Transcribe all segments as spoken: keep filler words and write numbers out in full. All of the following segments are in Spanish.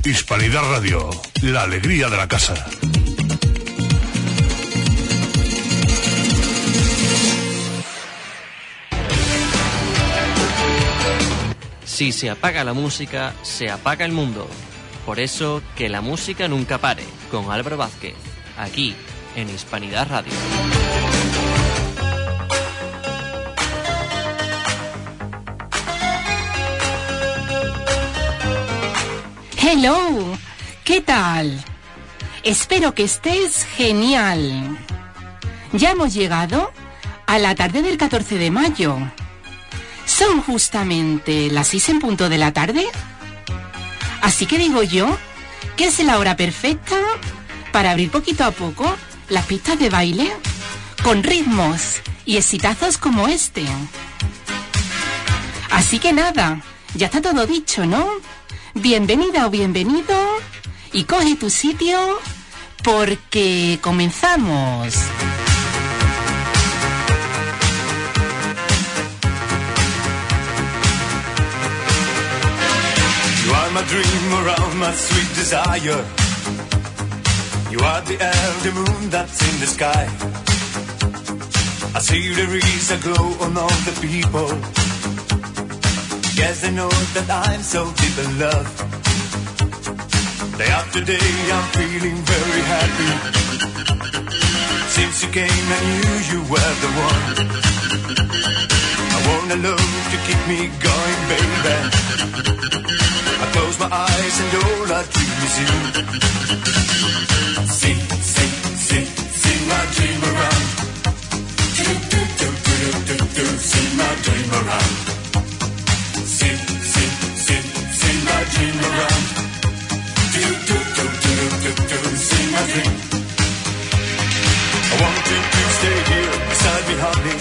Hispanidad Radio, la alegría de la casa. Si se apaga la música, se apaga el mundo. Por eso, que la música nunca pare, con Álvaro Vázquez, aquí, en Hispanidad Radio. Hello, ¿qué tal? Espero que estés genial. Ya hemos llegado a la tarde del catorce de mayo. Son justamente las seis en punto de la tarde. Así que digo yo que es la hora perfecta para abrir poquito a poco las pistas de baile con ritmos y exitazos como este. Así que nada, ya está todo dicho, ¿no? Bienvenida o bienvenido y coge tu sitio porque comenzamos. You are my dream around my sweet desire. You are the elder moon that's in the sky. I see there is a glow on all the people. Yes, they know that I'm so deep in love. Day after day I'm feeling very happy. Since you came I knew you were the one. I want a love to keep me going, baby. I close my eyes and all I dream is you. See, see, see, see my dream around. Do, do, do, do, do, do, see my dream around. See, see, see, see my dream around. Do, do, do, do, do, do, see my dream. I want you to stay here beside me, honey.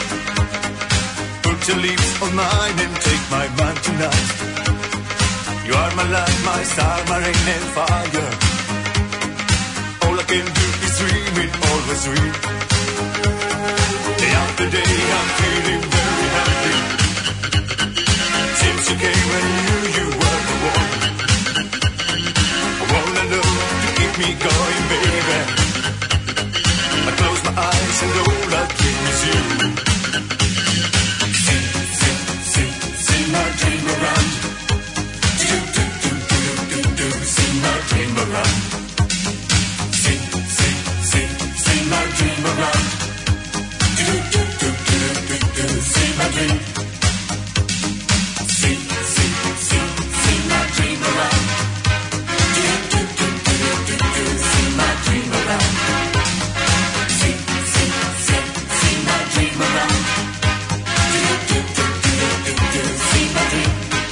Put your lips on mine and take my mind tonight. You are my light, my star, my rain and fire. All I can do is dream it, always dream. Day after day I'm feeling very happy. Since you came I knew you were the one. I wanna know to keep me going, baby. I close my eyes and all I dream is you. See, see, see, see my dream around. Dream around. See, see, see, see my dream around. Do, do, do, do, do, do, see my dream. See, see, see, see my dream around. Do, do, do, do, do, do, see my dream around. See, see, see, see my dream around. Do, do, do, do, do, do, see my dream.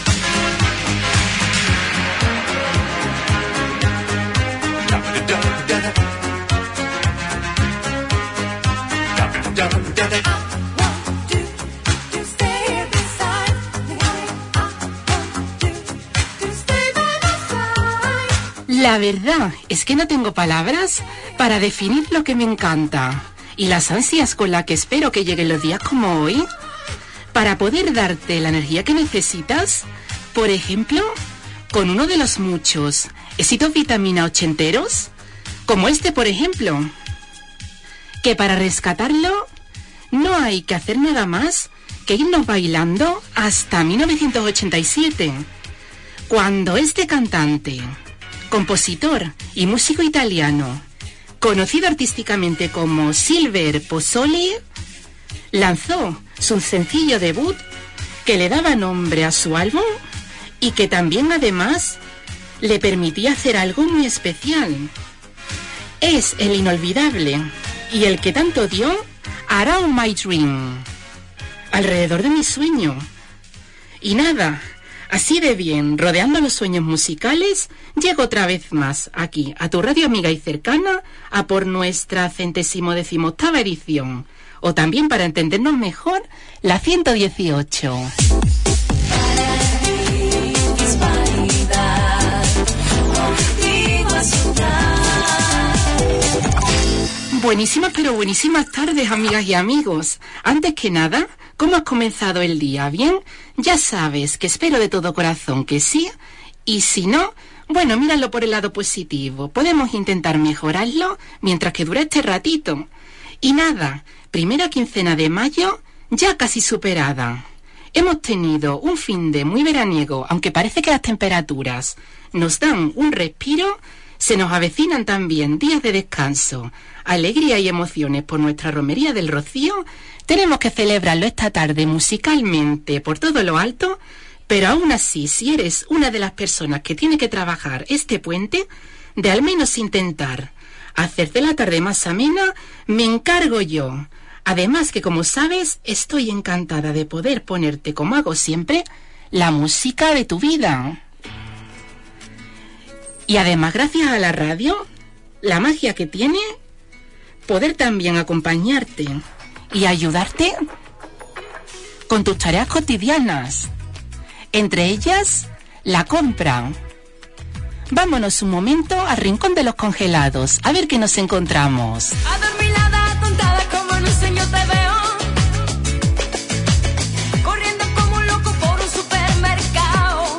La verdad es que no tengo palabras para definir lo que me encanta y las ansias con las que espero que lleguen los días como hoy para poder darte la energía que necesitas, por ejemplo, con uno de los muchos éxitos vitamina ochenteros, como este por ejemplo, que para rescatarlo no hay que hacer nada más que irnos bailando hasta mil novecientos ochenta y siete, cuando este cantante, compositor y músico italiano, conocido artísticamente como Silver Pozzoli, lanzó su sencillo debut que le daba nombre a su álbum y que también además le permitía hacer algo muy especial. Es el inolvidable y el que tanto dio Around My Dream, alrededor de mi sueño. Y nada, así de bien, rodeando los sueños musicales, llego otra vez más aquí, a tu radio amiga y cercana, a por nuestra centésimo decimoctava edición, o también para entendernos mejor, la ciento dieciocho. Buenísimas, pero buenísimas tardes, amigas y amigos. Antes que nada, ¿cómo has comenzado el día? ¿Bien? Ya sabes que espero de todo corazón que sí, y si no, Bueno, míralo por el lado positivo. Podemos intentar mejorarlo mientras que dura este ratito. Y nada, primera quincena de mayo ya casi superada. Hemos tenido un fin de muy veraniego, aunque parece que las temperaturas nos dan un respiro. Se nos avecinan también días de descanso, alegría y emociones por nuestra romería del Rocío. Tenemos que celebrarlo esta tarde musicalmente por todo lo alto, pero aún así, si eres una de las personas que tiene que trabajar este puente, de al menos intentar hacerte la tarde más amena, me encargo yo. Además que, como sabes, estoy encantada de poder ponerte, como hago siempre, la música de tu vida. Y además, gracias a la radio, la magia que tiene poder también acompañarte y ayudarte con tus tareas cotidianas, entre ellas la compra. Vámonos un momento al rincón de los congelados, a ver qué nos encontramos. Adormilada, atontada, como en un sueño te veo, corriendo como un loco por un supermercado.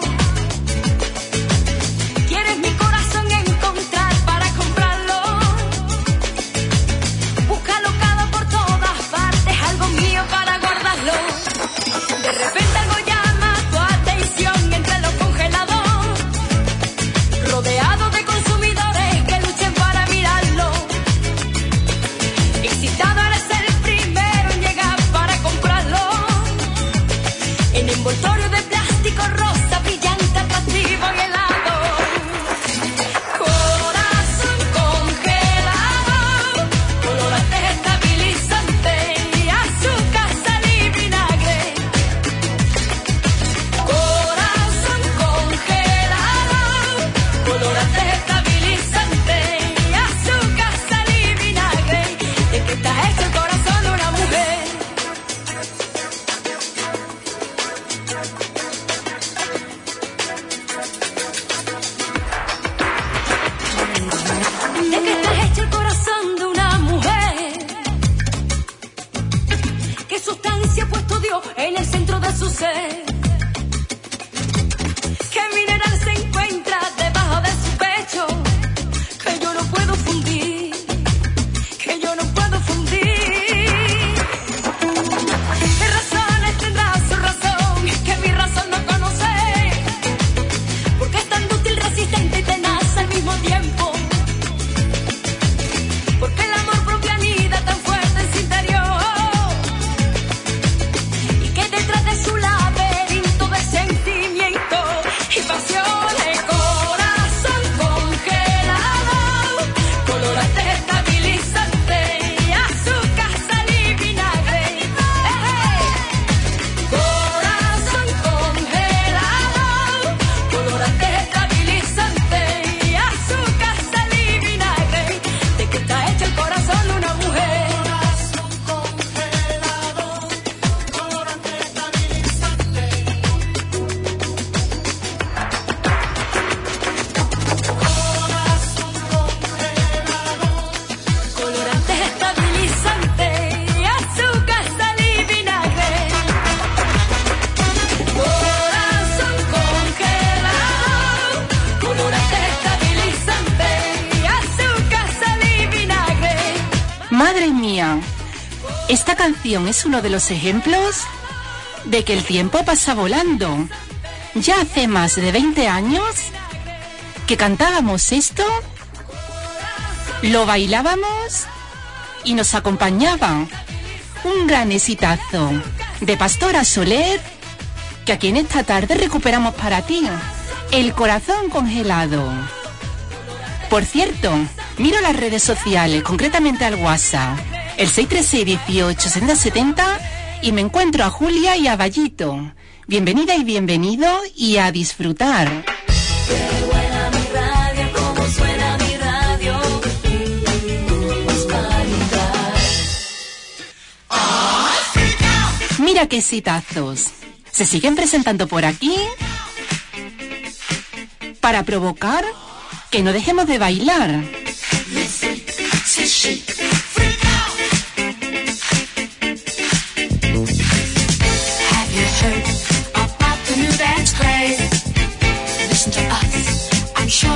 Quieres mi corazón encontrar para comprarlo, búscalo cada por todas partes, algo mío para guardarlo. De repente algo llama tu atención entre los congelados, rodeado de consumidores que luchen para mirarlo. Excitado eres el primero en llegar para comprarlo, en envoltorio de plástico rosa, brillante, atractivo y helado. Corazón congelado, colorantes estabilizantes y azúcar, sal y vinagre. Corazón congelado, colorantes estabilizantes y azúcar, sal y vinagre. ¿De qué está hecho el corazón de una mujer? ¿De qué está hecho el corazón de una mujer? ¿Qué sustancia ha puesto Dios en el centro de su ser? ¿Qué mineral se encuentra debajo de su pecho? Que yo no puedo fundir, que yo no puedo fundir. ¿Qué razones tendrá su razón que mi razón no conoce? Porque es tan dúctil, resistente y tenaz al mismo tiempo. Porque el amor propio anida tan fuerte en su interior, y que detrás de su laberinto de sentimientos y pasiones, corazón congelado, colorantes estabilizantes y azúcar, sal y vinagre. Corazón congelado, colorantes estabilizantes y azúcar, sal y vinagre. ¿De qué está hecho el corazón de una mujer? Colorantes estabilizantes y azúcar, sal y vinagre. Corazón congelado, colorantes estabilizantes y azúcar, sal y vinagre. Madre mía, esta canción es uno de los ejemplos de que el tiempo pasa volando. Ya hace más de veinte años que cantábamos esto, lo bailábamos y nos acompañaba. Un gran exitazo de Pastora Soler, que aquí en esta tarde recuperamos para ti. El corazón congelado. Por cierto, miro las redes sociales, concretamente al WhatsApp, el seis tres seis, dieciocho, setenta, setenta, y me encuentro a Julia y a Vallito. Bienvenida y bienvenido, y a disfrutar. Qué buena mi radio, cómo suena mi radio. Mira qué exitazos. Se siguen presentando por aquí para provocar que no dejemos de bailar. Have you heard about the new dance craze? Listen to us, I'm sure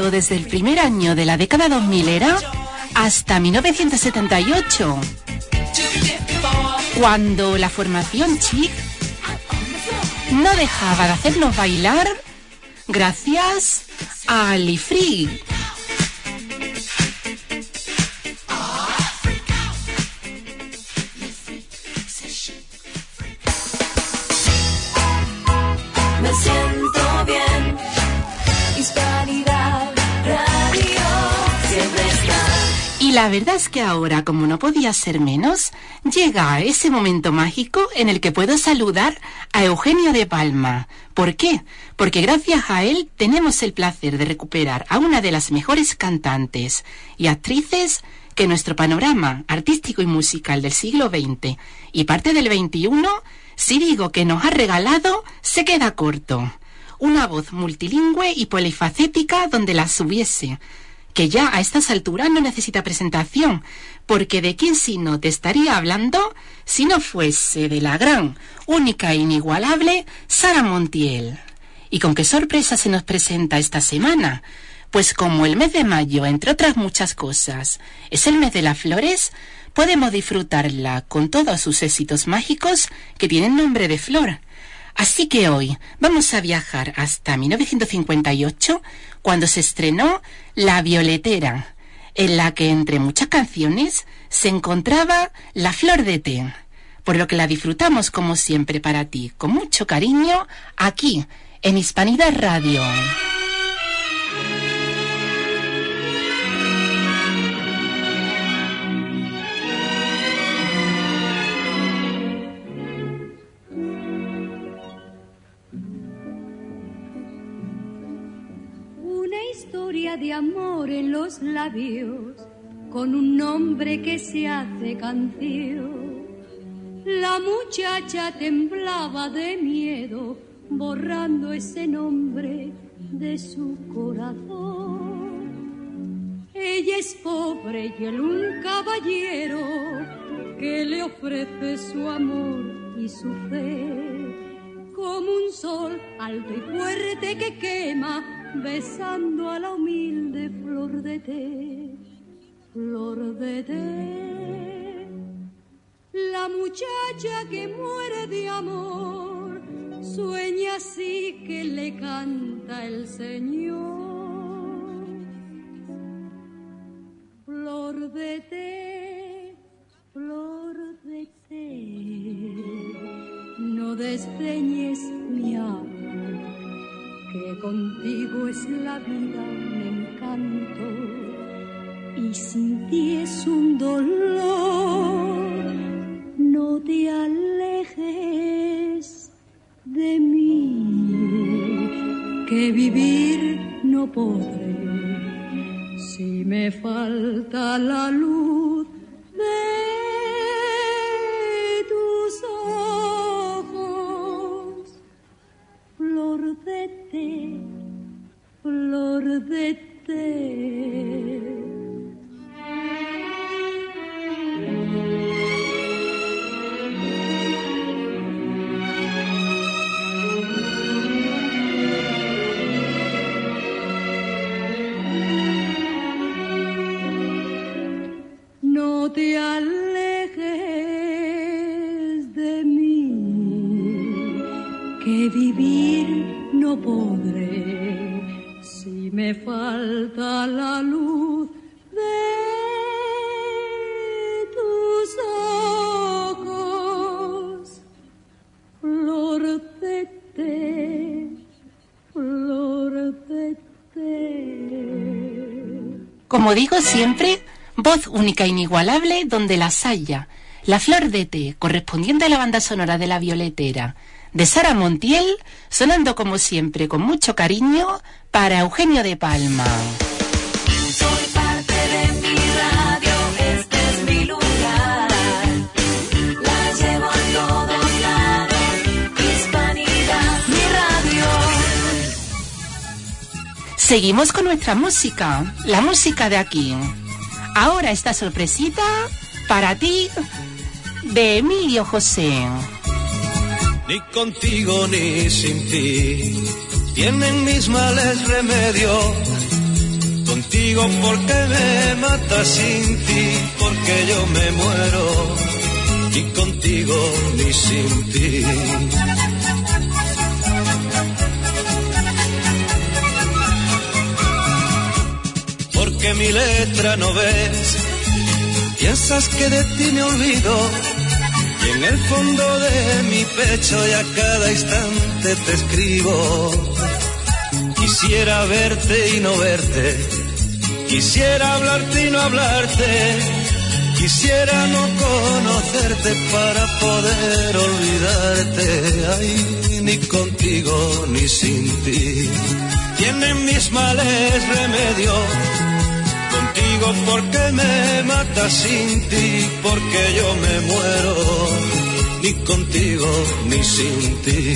pasado desde el primer año de la década dos mil era hasta mil novecientos setenta y ocho, cuando la formación Chic no dejaba de hacernos bailar gracias a Ali Free. Me siento bien, Hispanidad Radio siempre está. Y la verdad es que ahora, como no podía ser menos, llega ese momento mágico en el que puedo saludar a Eugenio de Palma. ¿Por qué? Porque gracias a él tenemos el placer de recuperar a una de las mejores cantantes y actrices que nuestro panorama artístico y musical del siglo veinte y parte del veintiuno, si digo que nos ha regalado, se queda corto. Una voz multilingüe y polifacética donde las hubiese, que ya a estas alturas no necesita presentación, porque de quién si no te estaría hablando si no fuese de la gran, única e inigualable Sara Montiel. ¿Y con qué sorpresa se nos presenta esta semana? Pues como el mes de mayo, entre otras muchas cosas, es el mes de las flores, podemos disfrutarla con todos sus éxitos mágicos que tienen nombre de flor. Así que hoy vamos a viajar hasta mil novecientos cincuenta y ocho, cuando se estrenó La Violetera, en la que entre muchas canciones se encontraba La Flor de Té, por lo que la disfrutamos como siempre para ti, con mucho cariño, aquí en Hispanidad Radio. De amor en los labios, con un nombre que se hace canción. La muchacha temblaba de miedo, borrando ese nombre de su corazón. Ella es pobre y él un caballero que le ofrece su amor y su fe, como un sol alto y fuerte que quema, besando a la humilde flor de té, flor de té. La muchacha que muere de amor sueña así que le canta el Señor. Flor de té, flor de té, no desdeñes mi amor, que contigo es la vida un encanto y sin ti es un dolor. No te alejes de mí, que vivir no podré si me falta la luz de tus ojos. Flor de té, flor de té. No te alejes de mí, que vivir no podré si me falta la luz de tus ojos. Flor de té, flor de té. Como digo siempre, voz única e inigualable donde las haya. La Flor de Té, correspondiente a la banda sonora de La Violetera, de Sara Montiel, sonando como siempre con mucho cariño para Eugenio de Palma. Soy parte de mi radio, este es mi lugar. La llevo a todos lados, Hispanidad, mi radio. Seguimos con nuestra música, la música de aquí. Ahora esta sorpresita para ti, de Emilio José. Ni contigo ni sin ti tienen mis males remedio. contigo porque me matas, sin ti porque yo me muero, ni contigo ni sin ti. Porque mi letra no ves, piensas que de ti me olvido, y en el fondo de mi pecho y a cada instante te escribo. Quisiera verte y no verte, quisiera hablarte y no hablarte, quisiera no conocerte para poder olvidarte. Ay, ni contigo ni sin ti. Tienen mis males remedio, contigo porque me matas, sin ti porque yo me muero, ni contigo ni sin ti.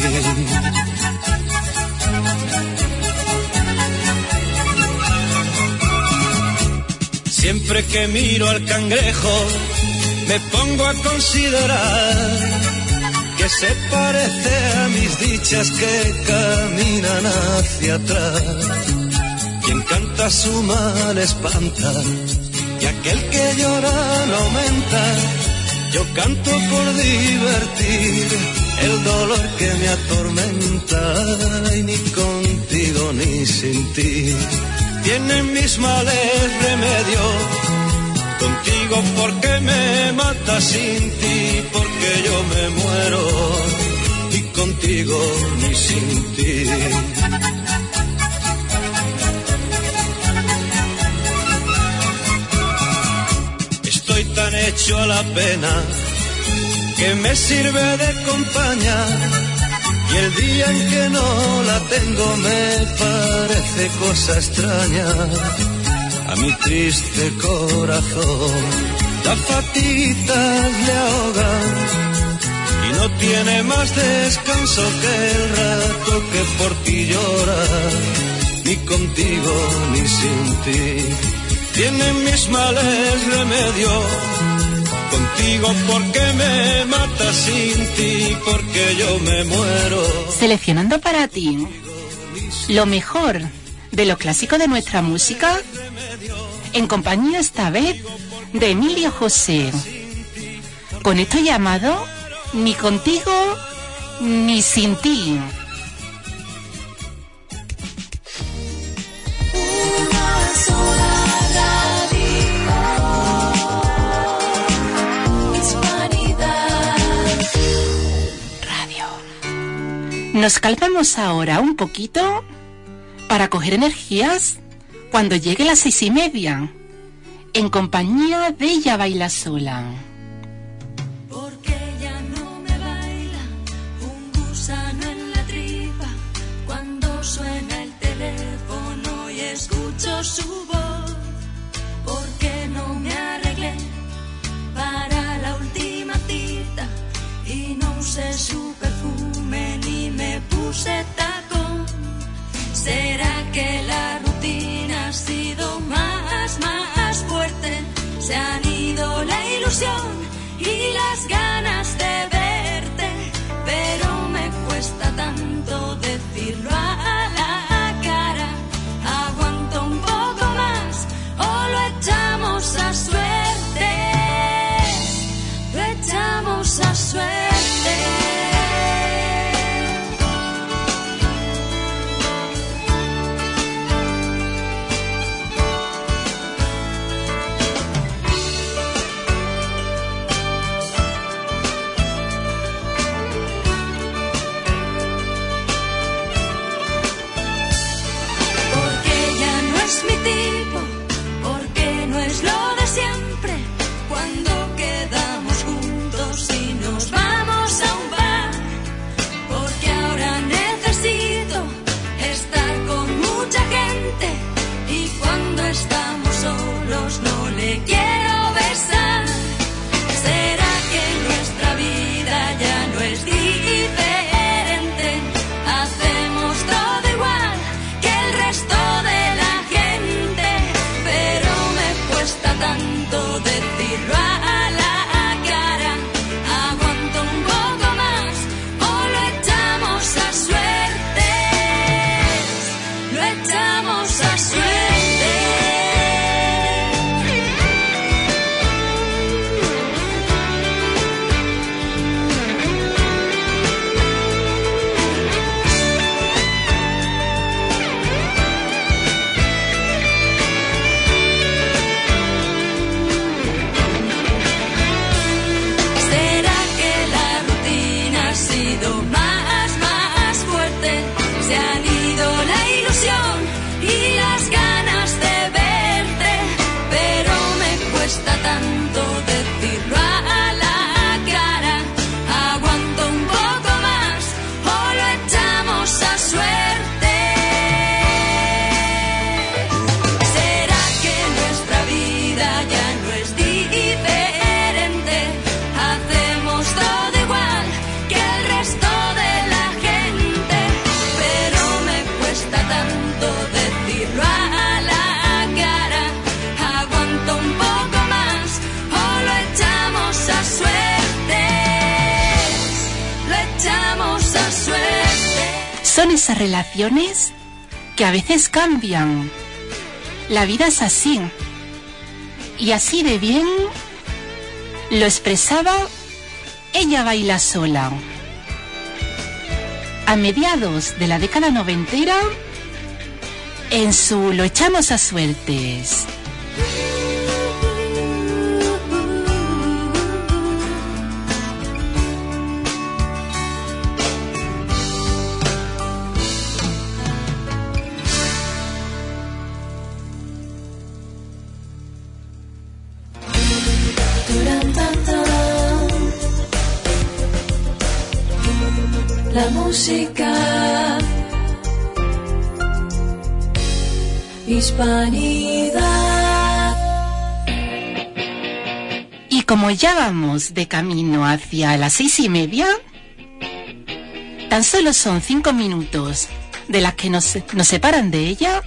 Siempre que miro al cangrejo me pongo a considerar que se parece a mis dichas que caminan hacia atrás. Quien canta su mal espanta y aquel que llora no aumenta. Yo canto por divertir el dolor que me atormenta, y ni contigo ni sin ti. Tienen mis males remedio, contigo porque me matas, sin ti porque yo me muero, ni contigo ni sin ti. Estoy tan hecho a la pena que me sirve de compañía, y el día en que no la tengo me parece cosa extraña. A mi triste corazón las fatitas le ahogan y no tiene más descanso que el rato que por ti llora, ni contigo ni sin ti. Tienen mis males remedio, contigo porque me matas, sin ti porque yo me muero. Seleccionando para ti lo mejor de lo clásico de nuestra música, en compañía esta vez de Emilio José, con esto llamado Ni contigo ni sin ti. Nos calmamos ahora un poquito para coger energías cuando llegue las seis y media, en compañía de Ella Baila Sola. Porque ella no me baila un gusano en la tripa cuando suena el teléfono y escucho su voz. Porque no me arreglé para la última cita y no usé su perfume ni me puse tacón. ¿Será que la rutina ha sido más, más fuerte? Se han ido la ilusión y las ganas de verte, pero me cuesta tanto decirlo a la cara. Aguanto un poco más o lo echamos a suerte, lo echamos a suerte. Echamos a suerte. esas relaciones que a veces cambian. La vida es así. Y así de bien lo expresaba Ella baila sola. A mediados de la década noventera, en su Lo echamos a suertes. La música, hispanidad. Y como ya vamos de camino hacia las seis y media, tan solo son cinco minutos de las que nos, nos separan de ella,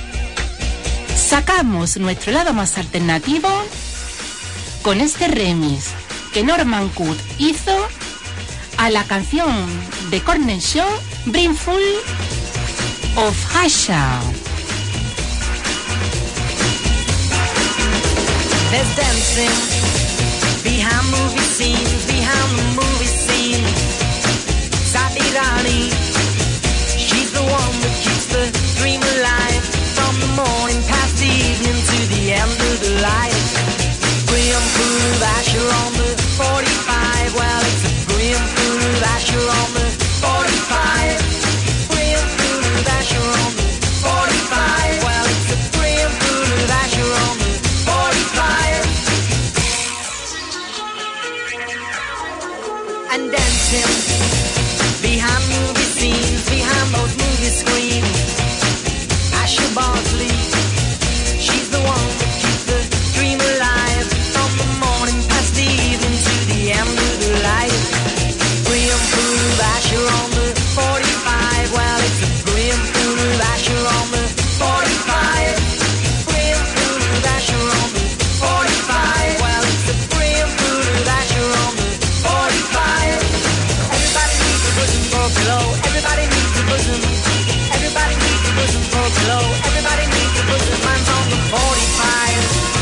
sacamos nuestro lado más alternativo con este remix que Norman Cook hizo a la canción de Corner Show, Brimful of Hasha. There's dancing behind movie scenes, behind the movie scene. Satirani, she's the one that keeps the dream alive. From the morning past the evening to the end of the light. Brimful of Asher on the forty-five. Well, it's a brimful of Asher on the forty-five. Brimful of Asher on the forty-five. Well, it's a brimful of Asher on the forty-five. And dancing behind movie scenes, behind those movie screens. Asher Bosley, she's the one that keeps the dream alive. From the morning past the evening to the end of the light. Brimful of Asher on the forty-five. Well, it's a brimful of Asher on the forty-five. Brimful of Asher on the forty-five. Well, it's a brimful of Asher on the forty-five. Everybody needs a bosom for glow. Everybody needs a bosom. Everybody needs a bosom for glow. Everybody needs a bosom. Mine's on the forty-five.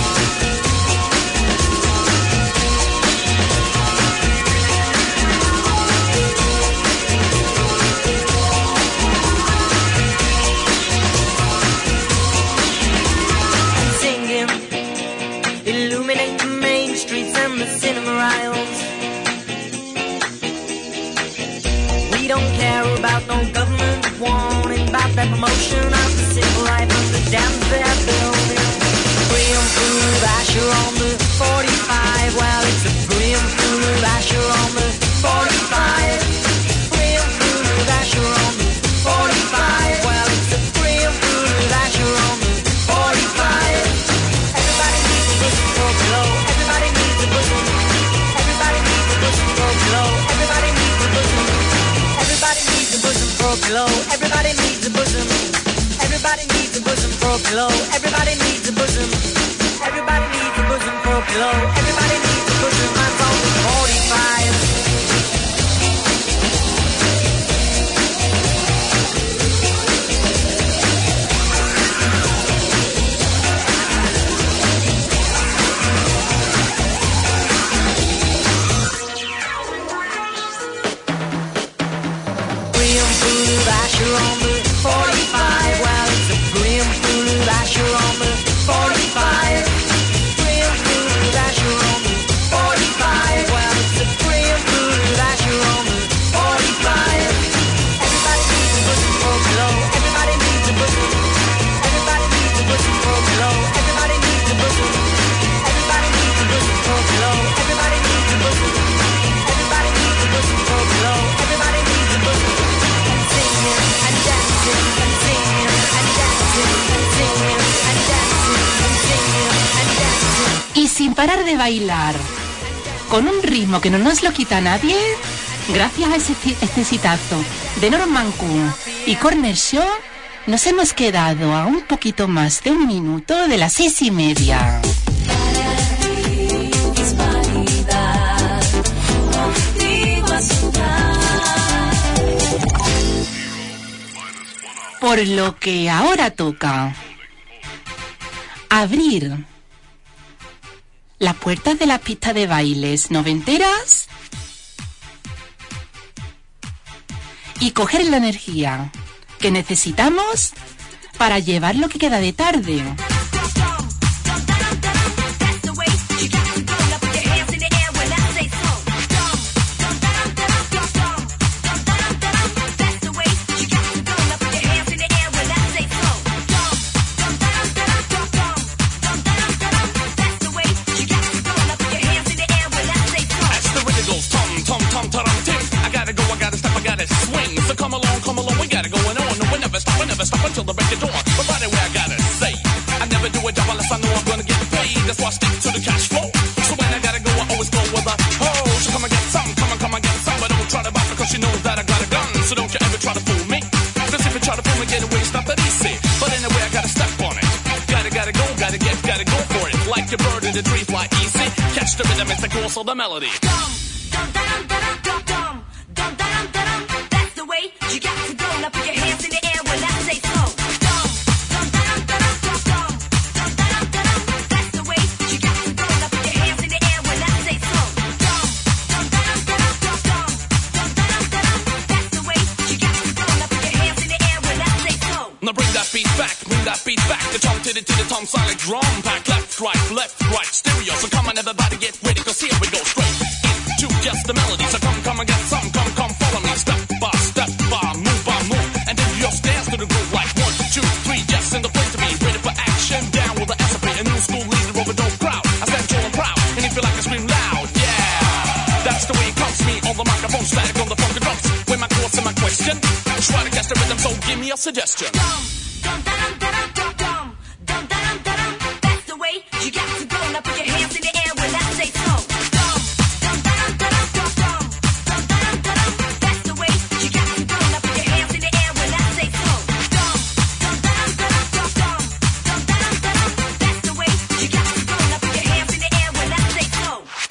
And singing, illuminate the main streets and the cinema aisles. We don't care about no government warning about that promotion of the civil life of the dams they're building. Brimful of Asher on the forty-five. Well, it's a brimful of Asher on the forty-five. Brimful of Asher on the forty-five. Well, it's a brimful of Asher on the forty-five. Everybody needs a bosom for glow. Everybody needs a bosom. Everybody needs a bosom for glow. Everybody needs a bosom. Everybody needs a bosom for glow. Everybody needs a bosom. Everybody needs a bosom for glow. Everybody needs a bosom. Everybody needs a bosom for glow. Everybody needs a bosom. I'm on the forty-five. Brimful of Asher on the forty-five. Well, it's a brimful of Asher on the forty-five. Brimful of Asher on the forty-five. Well, it's a brimful of Asher on the forty-five. Everybody needs a bosom for glow. Everybody needs a bosom. Everybody needs a bosom for glow. Everybody needs a bosom. Everybody needs a bosom for glow. Everybody needs a bosom. Everybody needs a bosom for glow. Everybody needs a bosom. And singing and dancing and singing and dancing and singing and dancing and singing and dancing. Y sin parar de bailar, con un ritmo que no nos lo quita nadie, gracias a ese, este citazo de Norman Cook y Corner Show, nos hemos quedado a un poquito más de un minuto de las seis y media. Hispanidad, objetivo asuntal. Por lo que ahora toca abrir las puertas de las pistas de bailes noventeras y coger la energía que necesitamos para llevar lo que queda de tarde. Stop until the break of dawn. But by the way, I gotta say, I never do a job unless I know I'm gonna get paid. That's why I stick to the cash flow. So when I gotta go, I always go with a oh. So come and get some, come on, come and get some. But don't try to buy because you know that I got a gun. So don't you ever try to fool me. Cause if you try to fool me, get away, it's not that easy. But anyway, I gotta step on it. Gotta, gotta go, gotta get, gotta go for it. Like a bird in the tree, fly easy. Catch the rhythm, it's the course of the melody. Dum, dum, dum, dum, dum, dum, dum, dum, dum. That's the way you got to go. Now put your hands in the air when I say so. Beat back, bring that beat back. The tom to the to the tom solid drum pack. Left, right, left, right, stereo. So come on, everybody get ready, cause here we go straight into just the melody. So come, come and get some, come, come, follow me. Step by step by, move by move. And then you just dance to the groove like one, two, three, just in the place to be. Ready for action, down with the S P. A new school leader of a dope crowd. I stand tall and proud, and if you like I scream loud, yeah. That's the way it comes, me on the microphone, static on the funky drums. With my course and my question, try to catch the rhythm, so give me a suggestion. Dum, dum, dum, dum, dum, dum, dum, dum. That's the way you got to go. Now put your hands in the air when I say so. Dum, dum, dum, dum, dum, dum, dum, dum, dum. That's the way you got to go. Now put your hands in the air when I say so. Dum, dum, dum, dum, dum, dum, dum, dum, dum. That's the way you got to go. Now put your hands in the air when I say so.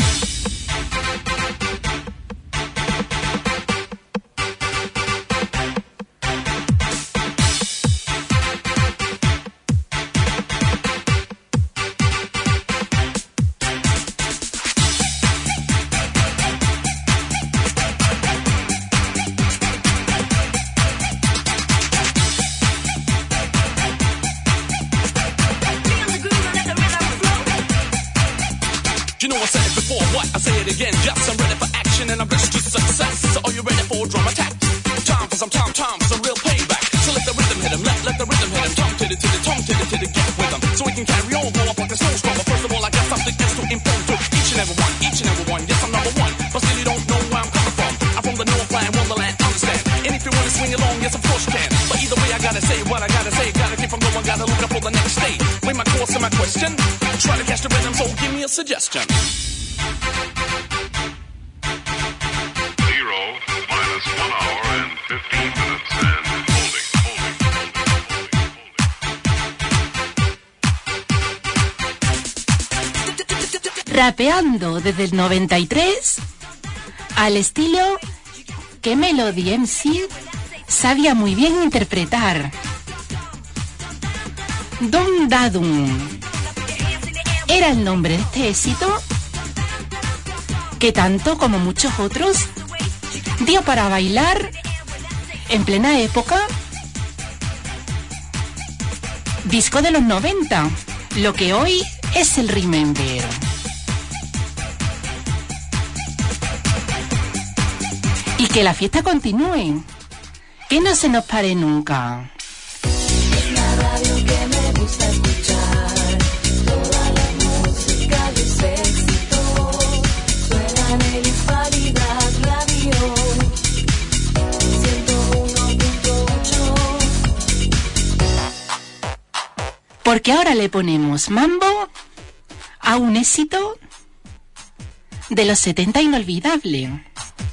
I say it again, just I'm ready for action and I'm ready to success. So are you ready for a drum attack? Time for some time, time for some real payback. So let the rhythm hit him, let, let the rhythm hit him. Tom to the to the, tom to the to the, get with him. So we can carry on, blow up like a snowstorm. But first of all, I got something else to inform to each and every one, each and every one. Yes, I'm number one, but still you don't know where I'm coming from. I'm from the Northland, Wonderland, understand. And if you want to swing along, yes, of course you can. But either way, I gotta say what I gotta say. Gotta keep from going, gotta look up for the next day. With my course and my question, try to catch the rhythm, so give me a suggestion. Rapeando desde el noventa y tres al estilo que Melody M C sabía muy bien interpretar. Dum Dadum era el nombre de este éxito que tanto como muchos otros dio para bailar en plena época disco de los noventa, lo que hoy es el Remember. Y que la fiesta continúe, que no se nos pare nunca. Es la radio que me gusta escuchar, toda la música de ese éxito, suena en el Invalidad Radio, ciento uno punto ocho. Porque ahora le ponemos mambo a un éxito de los setenta inolvidable.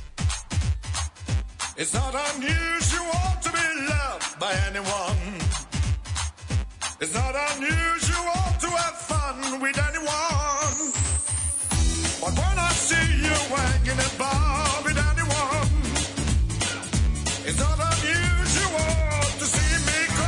It's not unusual to be loved by anyone. It's not unusual to have fun with anyone. But when I see you hanging a bar with anyone, it's not unusual to see me cry.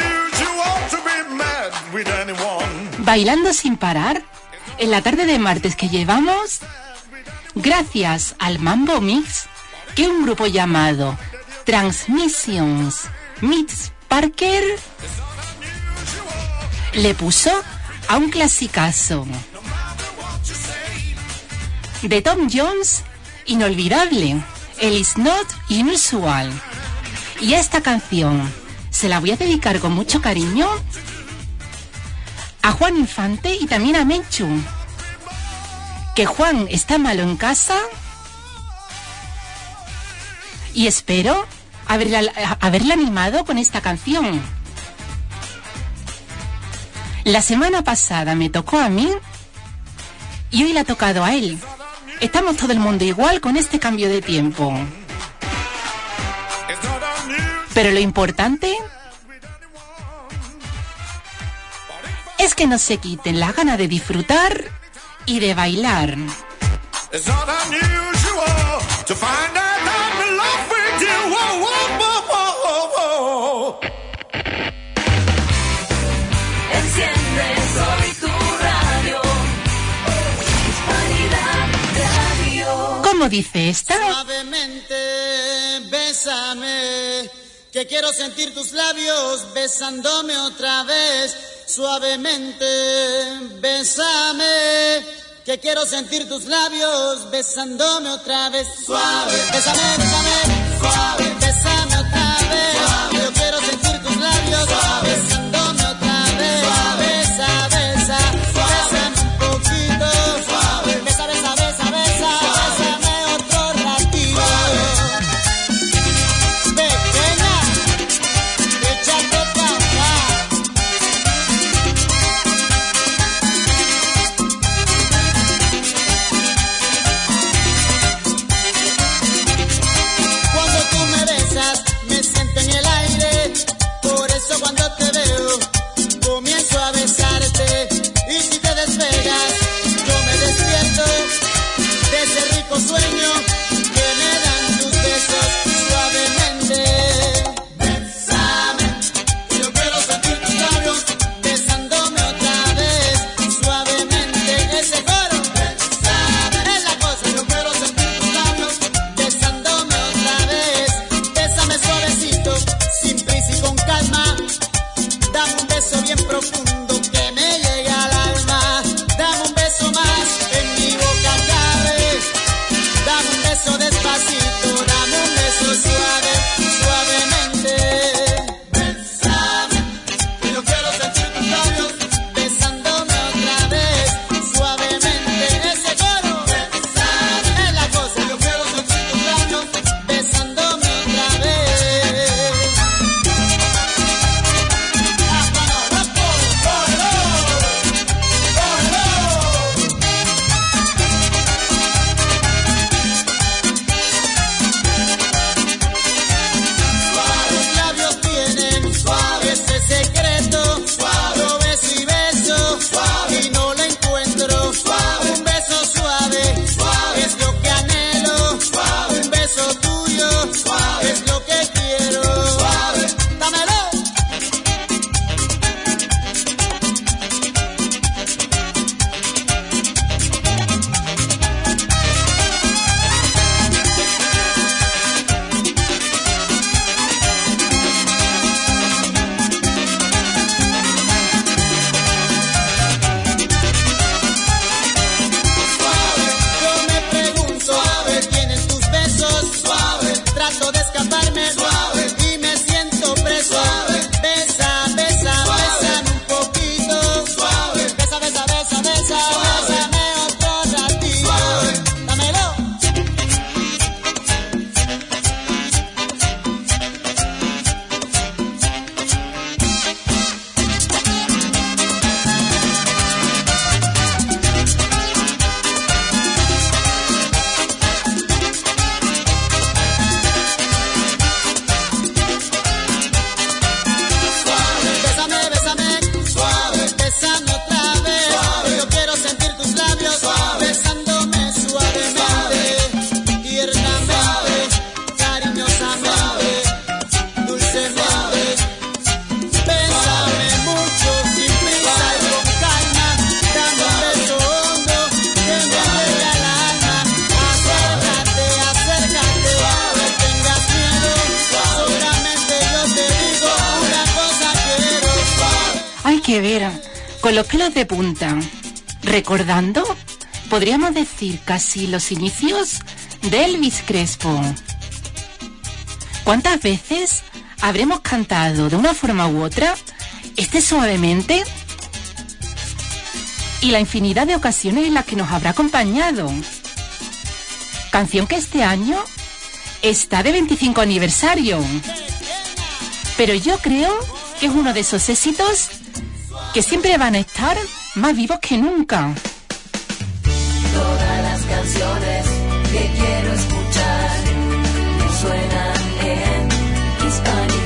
unusual to be mad with anyone. Bailando sin parar, en la tarde de martes que llevamos, gracias al Mambo Mix, que un grupo llamado Transmissions Meets Parker le puso a un clasicazo de Tom Jones, inolvidable, el Is Not Unusual. Y a esta canción se la voy a dedicar con mucho cariño a Juan Infante y también a Menchu, que Juan está malo en casa y espero haberla, haberla animado con esta canción. La semana pasada me tocó a mí y hoy le ha tocado a él. Estamos todo el mundo igual con este cambio de tiempo. Pero lo importante es que no se quiten las ganas de disfrutar y de bailar. It's not unusual to find out I'm in love with you. Whoa, whoa, whoa, whoa, whoa. Enciende hoy tu radio. Hispanidad Radio. ¿Cómo dice esta? Suavemente, bésame, que quiero sentir tus labios besándome otra vez. Suavemente, bésame, que quiero sentir tus labios besándome otra vez. Suave, bésame, bésame, suave, bésame otra vez. Suave, yo quiero sentir tus labios suave, besándome otra vez. Suave, besa, besa, bésame un poquito. Suave, besa, besa, besa, besa, bésame otro ratito. Pequeña, échate pa' acá. Cuando tú me besas, me siento en el aire. Por eso cuando te veo, comienzo a besarte. Y si te despegas, yo me despierto de ese rico sueño que me dan tus besos suavemente. Bésame, yo quiero sentir tus labios besándome otra vez suavemente. Ese coro, bésame, es la cosa. Yo quiero sentir tus labios besándome otra vez. Bésame suavecito, sin prisa y con calma. Dame un beso que ver, con los pelos de punta, recordando, podríamos decir casi los inicios de Elvis Crespo. ¿Cuántas veces habremos cantado de una forma u otra este Suavemente? Y la infinidad de ocasiones en las que nos habrá acompañado. Canción que este año está de veinticinco aniversario. Pero yo creo que es uno de esos éxitos que siempre van a estar más vivos que nunca. Todas las canciones que quiero escuchar suenan en hispanidad.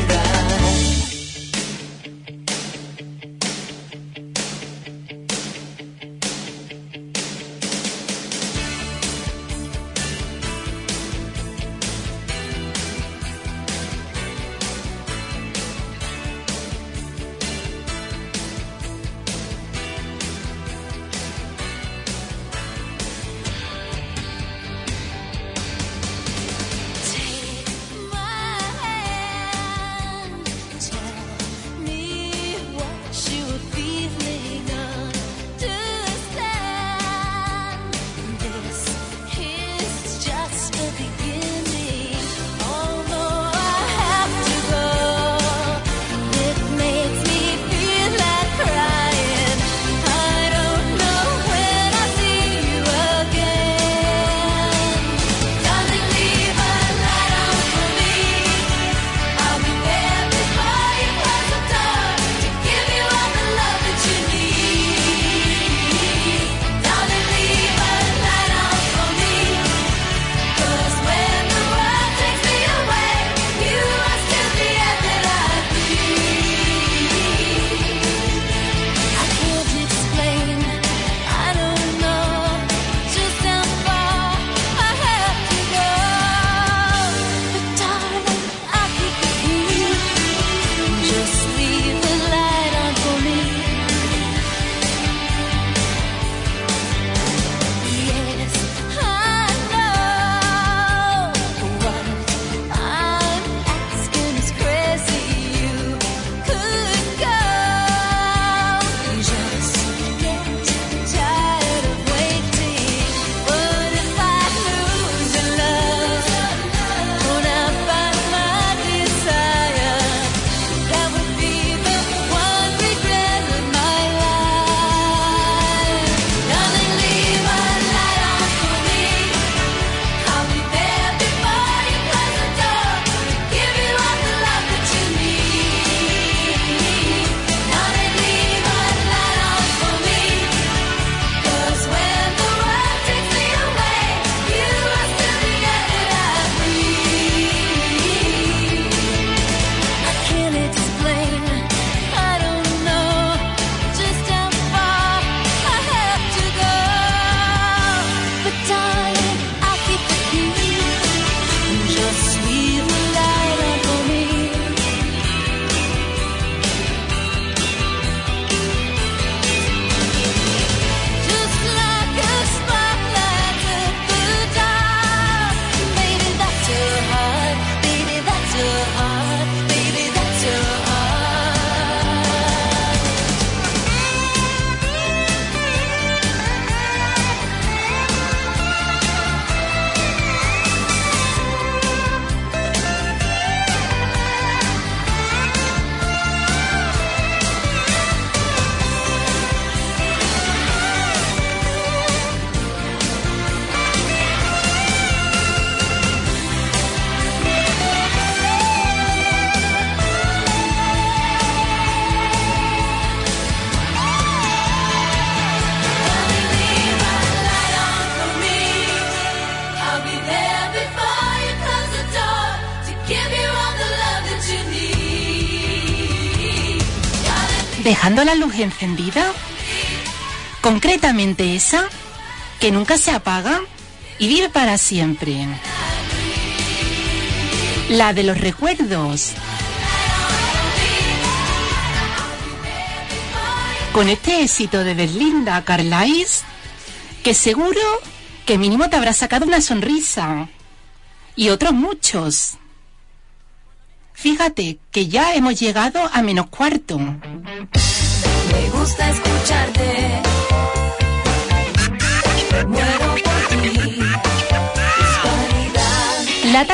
Dejando la luz encendida, concretamente esa que nunca se apaga y vive para siempre, la de los recuerdos. Con este éxito de Belinda Carlisle, que seguro que mínimo te habrá sacado una sonrisa, y otros muchos. Fíjate que ya hemos llegado a menos cuarto.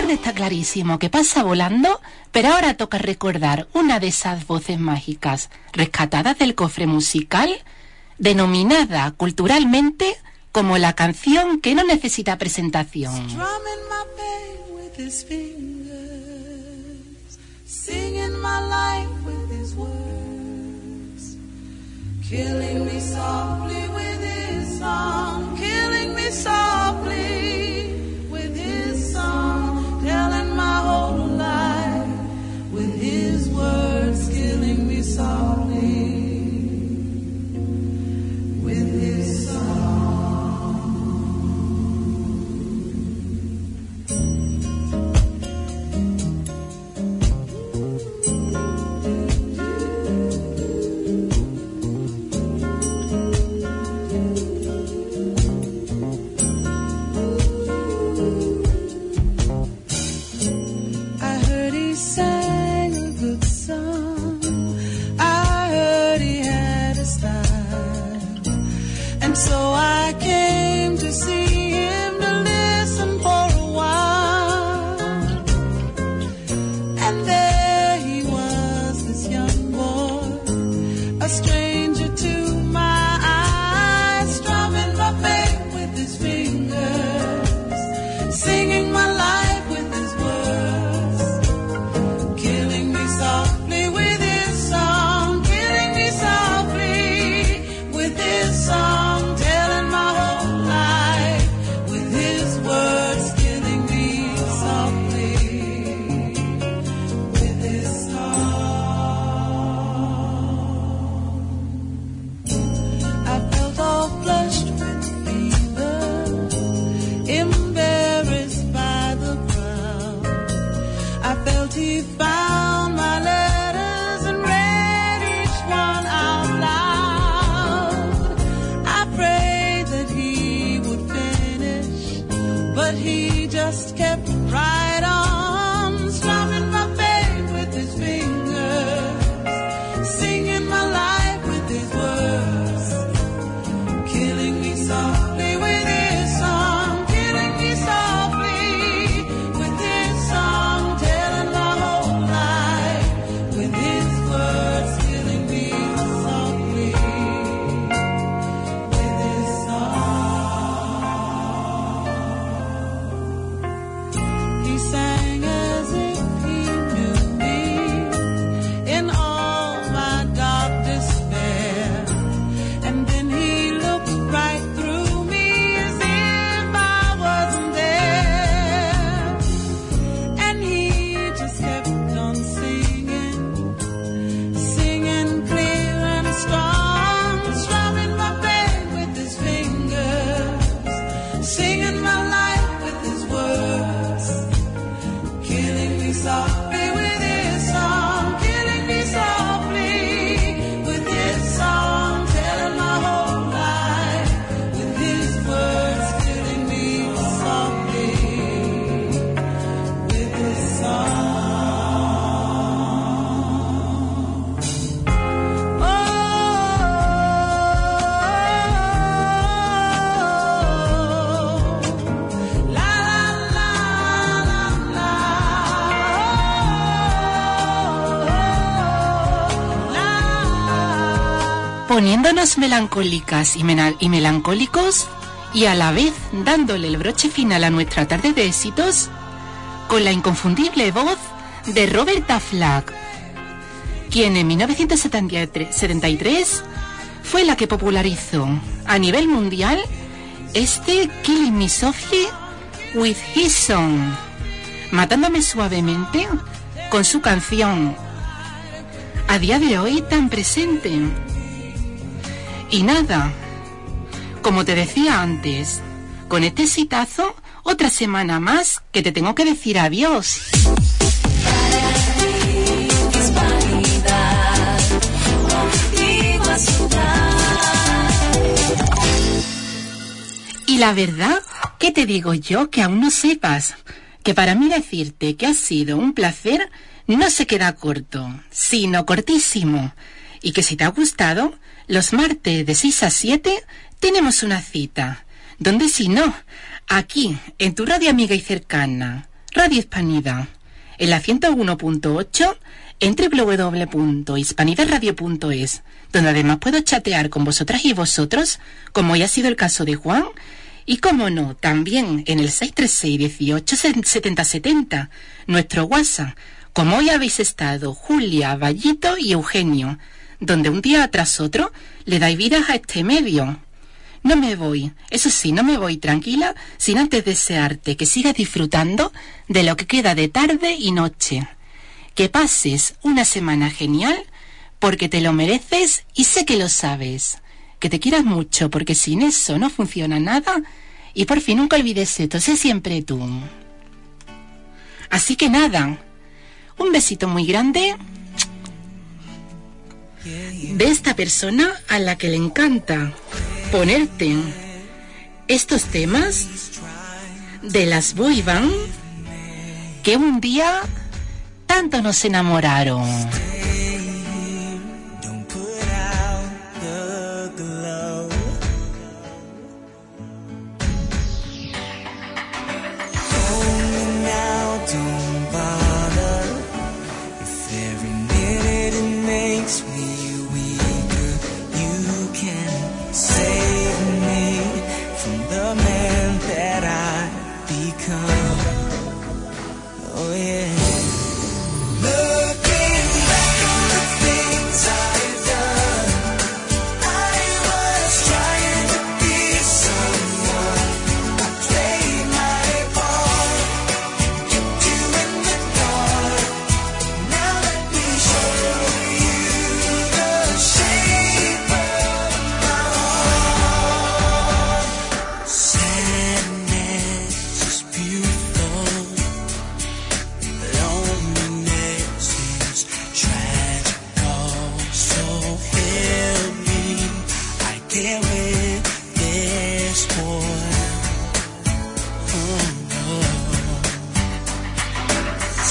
tarde está clarísimo que pasa volando, pero ahora toca recordar una de esas voces mágicas rescatadas del cofre musical, denominada culturalmente como la canción que no necesita presentación. Strumming my pain with his fingers, singing my life with his words, killing me softly with his song, killing me softly with his song, telling my whole life with his words, killing me softly with his song. So I came to see him to listen for a while, and there he was, this young boy, a stranger to my eyes, strumming my pain with his fingers, singing my life with his words, killing me softly with his song, killing me softly with his song. He found my letters and read each one out loud. I prayed that he would finish, but he just kept right on, strumming my pain with his fingers, singing my life with his words, killing me softly with his song, killing me softly with his song. Poniéndonos melancólicas y, mena- y melancólicos y a la vez dándole el broche final a nuestra tarde de éxitos con la inconfundible voz de Roberta Flack, quien en mil novecientos setenta y tres fue la que popularizó a nivel mundial este Killing Me Softly with His Song, matándome suavemente con su canción, a día de hoy tan presente. Y nada, como te decía antes, con este exitazo, otra semana más que te tengo que decir adiós. Y la verdad, ¿qué te digo yo que aún no sepas? Que para mí decirte que ha sido un placer no se queda corto, sino cortísimo. Y que si te ha gustado, los martes de seis a siete tenemos una cita. Donde si no, aquí, en tu radio amiga y cercana, Radio Hispanidad, en la ciento uno punto ocho, en doble u doble u doble u punto hispanidad radio punto es, donde además puedo chatear con vosotras y vosotros, como hoy ha sido el caso de Juan, y como no, también en el seis tres seis, dieciocho, setenta setenta, nuestro WhatsApp, como hoy habéis estado Julia, Vallito y Eugenio, donde un día tras otro le dais vida a este medio. No me voy, eso sí, no me voy tranquila sin antes desearte que sigas disfrutando de lo que queda de tarde y noche. Que pases una semana genial porque te lo mereces y sé que lo sabes. Que te quieras mucho porque sin eso no funciona nada y por fin nunca olvides esto, sé siempre tú. Así que nada, un besito muy grande de esta persona a la que le encanta ponerte estos temas de las boy band que un día tanto nos enamoraron.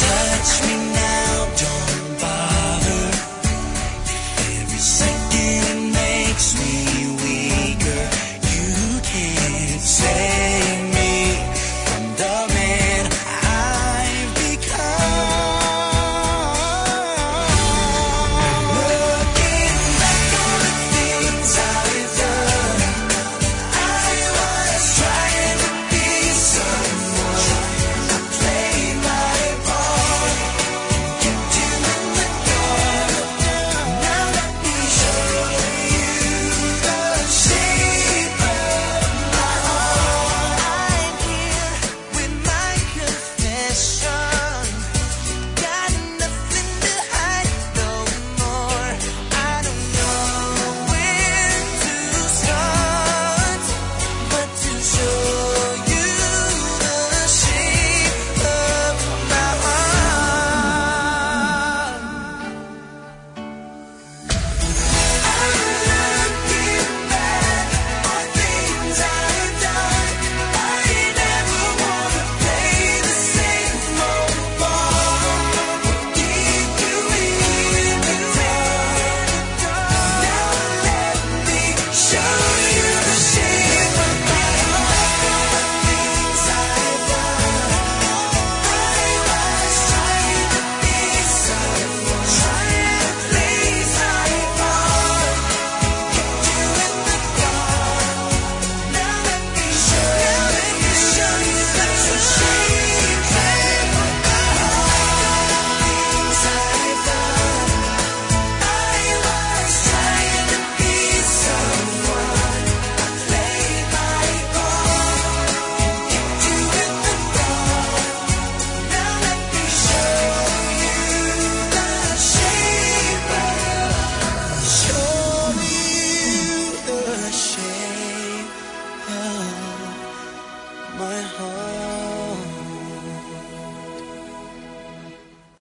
Touch me now, don't bother. Every second